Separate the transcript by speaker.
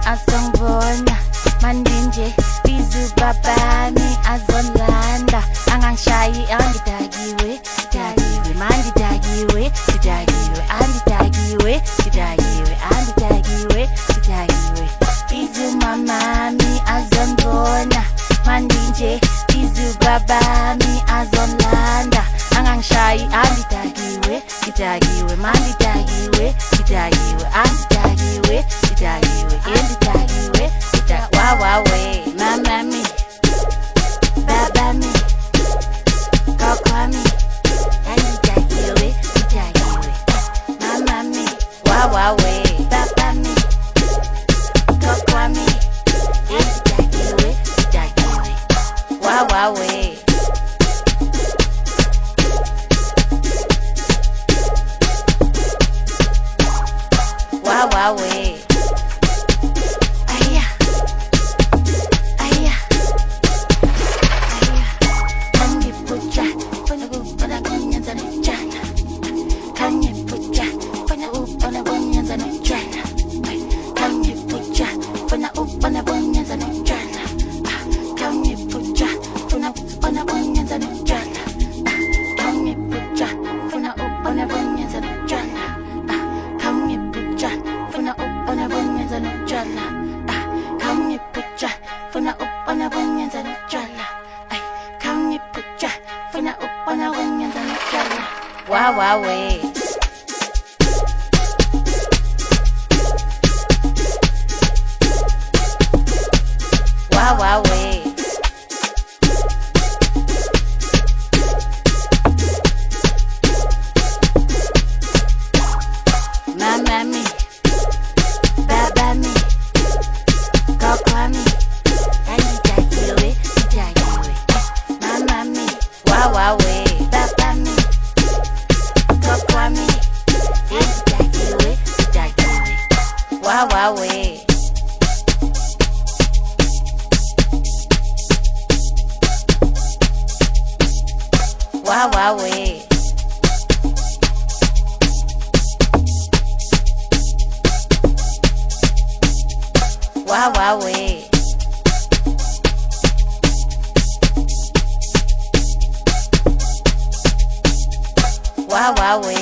Speaker 1: asongibona mandinje bizu babami azolanda angangishayi angidakiwe dakiwe mangidakiwe dakiwe angidakiwe dakiwe angidakiwe dakiwe bizu mamami azongibona mandinje bizu babami azolanda angangishayi angidakiwe dakiwe mangidakiwe dakiwe angidakiwe dakiwe angidakiwe wawawe mamami babami kokwami angidakiwe dakiwe mamami wawawe babami kokwami angidakiwe dakiwe wawawe wawawe aya aya aya kangipucha pana kunyanza jana kangipucha pana kunyanza jana kangipucha pana kunyanza jana kangipucha pana kunyanza jana kangipucha pana kunyanza jana kangipucha pana kunyanza jana kangipucha pana kunyanza jana kangipucha pana kunyanza jana wawawe wawawe mamami babami kokwami angidakiwe dakiwe mamami wawawe babami kokwami angidakiwe dakiwe wawawe wawawe wawawe wawawe